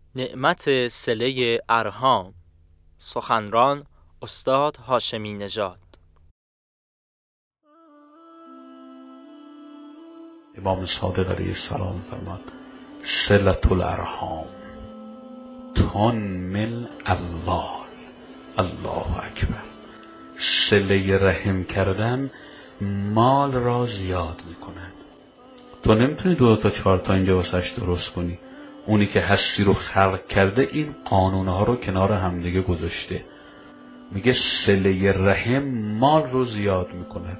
نعمت صله ارحام. سخنران استاد هاشمی نژاد. امام صادق علیه السلام فرماد صلة الارحام تنمل اموال. الله اکبر. صله رحم کردن مال را زیاد میکند. تو نمیتونی 2 تا 4 تا اینجا واسش درست کنی. اونی که هستی رو خلق کرده این قانونها رو کنار همدیگه گذاشته. میگه صله رحم مال رو زیاد میکنه.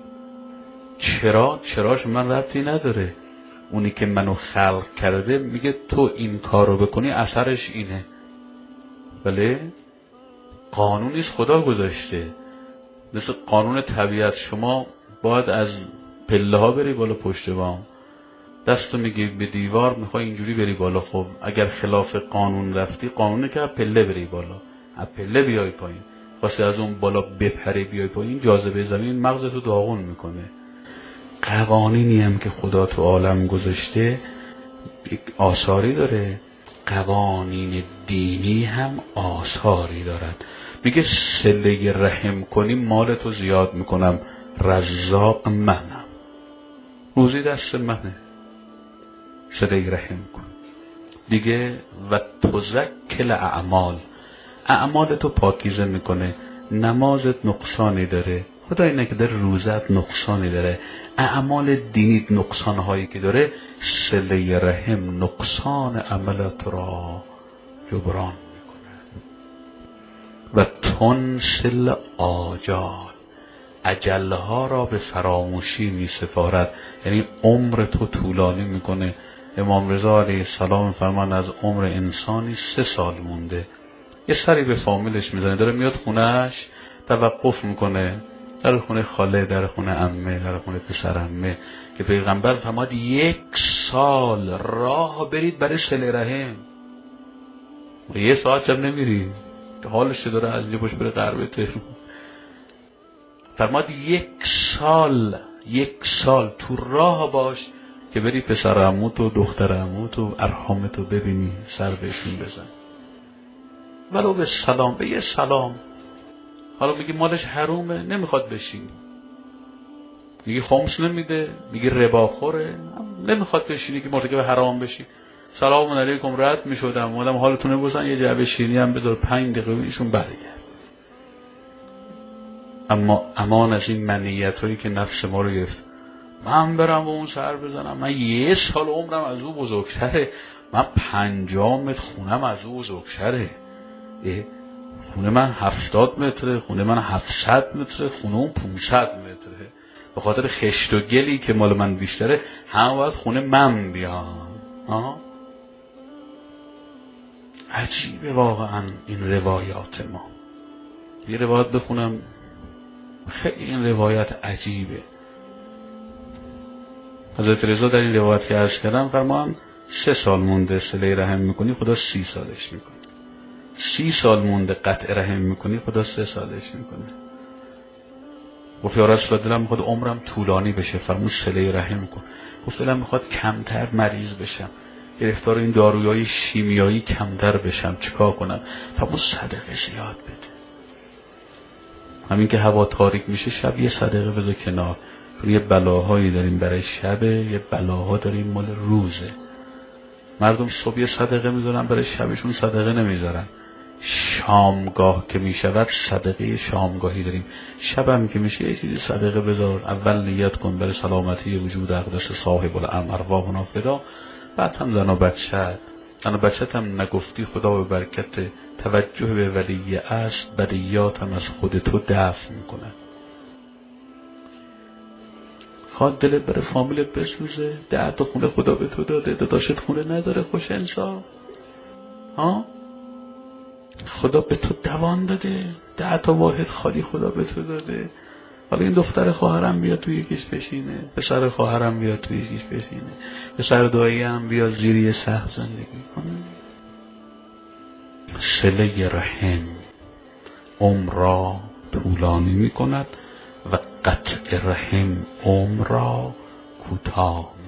چراش من ربطی نداره. اونی که منو خلق کرده میگه تو این کار رو بکنی اثرش اینه. بله قانونیست خدا گذاشته. مثل قانون طبیعت شما باید از پله ها بری بالا پشت بام. دستو میگی به دیوار میخوای اینجوری بری بالا. خب اگر خلاف قانون رفتی قانونه که پله بری بالا، از پله بیای پایین. خواستی از اون بالا بپری بیای پایین، جاذبه زمین مغزتو داغون میکنه. قوانینی هم که خدا تو عالم گذاشته یک آثاری داره. قوانین دینی هم آثاری دارد. میگه صله رحم کنی مالتو زیاد میکنم. رزاق منم، روزی دست منه. صله رحم کن دیگه. و تزکل اعمالتو پاکیزه میکنه. نمازت نقصانی داره، خدا اینه که داره روزت نقصانی داره، اعمال دینیت نقصانهایی که داره، صله رحم نقصان عملت را جبران میکنه. و تنسل آجال، اجلها را به فراموشی می سپارد. یعنی عمر تو طولانی میکنه. امام رضا علیه السلام فرمان از عمر انسانی 3 سال مونده. یه سری به فامیلش میزنه، داره میاد خونهش، توقف میکنه در خونه خاله، در خونه عمه، در خونه پسر عمه، که پیغمبر فرماد 1 سال راه برید برای صله رحم. 1 ساعت هم نمیری، حالش داره از اینجا پشت بره غرب تهران. فرماد 1 سال تو راه باش که بری پسر عموت و دختر عموت و ارحامتو ببینی، سر بهشون بزن، ولو به سلام، به یه سلام. حالا میگی مالش حرومه، نمیخواد بشینی. میگی خمس نمیده، میگی رباخوره، نمیخواد بشینی که مرتکب حرام بشی. سلام علیکم، رد میشدم اومدم حالتونه بزن، یه جعبه شیرینی هم بذار 5 دقیقه ایشون برگرد. اما امان از این منیت هایی که نفس ما رو گرفت. من برم به اون سر بزنم، من 1 سال عمرم از او بزرگتره، من 50 متر خونم از او بزرگتره، خونه من 70 متره، خونه من 700 متره، خونه اون 500 متره. به خاطر خشت و گلی که مال من بیشتره همه باید خونه من بیان. عجیبه واقعا این روایات ما. یه روایت بخونم، خیلی این روایت عجیبه. حضرت رضا در این روایت که عرض کردم فرمان 3 سال مونده صله رحم میکنی، خدا 30 سالش میکنه. 30 سال مونده قطع رحم میکنی، خدا 3 سالش میکنه. گفت یا رسول الله دلم میخواد عمرم طولانی بشه، فرمود صله رحم کن. گفت دلم میخواد کمتر مریض بشم، گرفتار این داروهای شیمیایی کمتر بشم، چیکار کنم؟ فرمود صدقه زیاد بده. همین که هوا تاریک میشه شب یه صدقه بذار کنار، چون یه بلاهایی داریم برای شبه، یه بلاها داریم مال روزه. مردم صبح یه صدقه میذارن، برای شبشون صدقه نمیذارن. شامگاه که میشود صدقه شامگاهی داریم، شبم که میشه یه چیزی صدقه بذار. اول نیت کن برای سلامتی وجود اقدس صاحب الامر ارواحنا فدا، بعد هم زن و بچت هم نگفتی خدا به برکت توجه به ولی است بدیات هم از خود تو دفع میکنه. خواد دلت برای فامیلت بسوزه، 10 تا خونه خدا به تو داده، داداشت خونه نداره، خوش انصاف. خدا به تو دوان داده، 10 تا واحد خالی خدا به تو داده. حالا این دختر خواهرم بیاد توی یکیش بشینه، پسر خواهرم بیاد توی یکیش بشینه، پسر دایی هم بیاد زیری سخت زندگی کنه. صله رحم عمر را طولانی می کند و قطع رحم عمر را کوتاه